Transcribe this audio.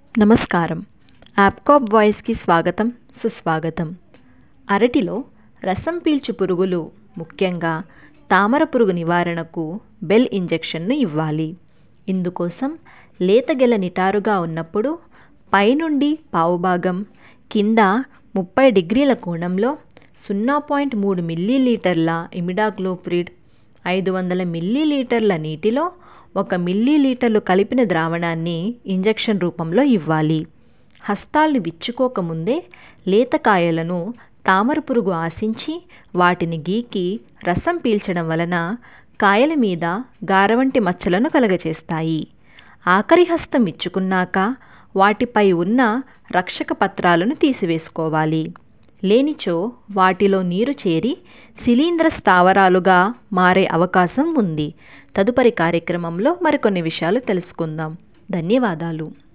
నమస్కారం. యాప్కాప్ వాయిస్కి స్వాగతం, సుస్వాగతం. అరటిలో రసం పీల్చు పురుగులు, ముఖ్యంగా తామర పురుగు నివారణకు బెల్ ఇంజెక్షన్ను ఇవ్వాలి. ఇందుకోసం లేత గెల నిటారుగా ఉన్నప్పుడు పైనుండి పావుభాగం, కింద 30 డిగ్రీల కోణంలో 0.3 మిల్లీలీటర్ల ఇమిడాక్లోప్రిడ్, 500 మిల్లీలీటర్ల నీటిలో 1 మిల్లీలీటర్లు కలిపిన ద్రావణాన్ని ఇంజెక్షన్ రూపంలో ఇవ్వాలి. హస్తాల్ని విచ్చుకోకముందే లేత కాయలను తామర పురుగు ఆశించి వాటిని గీకి రసం పీల్చడం వలన కాయల మీద గారవంటి మచ్చలను కలగచేస్తాయి. ఆఖరి హస్తం విచ్చుకున్నాక వాటిపై ఉన్న రక్షక పత్రాలను తీసివేసుకోవాలి. లేనిచో వాటిలో నీరు చేరి శిలీంధ్ర స్థావరాలుగా మారే అవకాశం ఉంది. తదుపరి కార్యక్రమంలో మరికొన్ని విషయాలు తెలుసుకుందాం. ధన్యవాదాలు.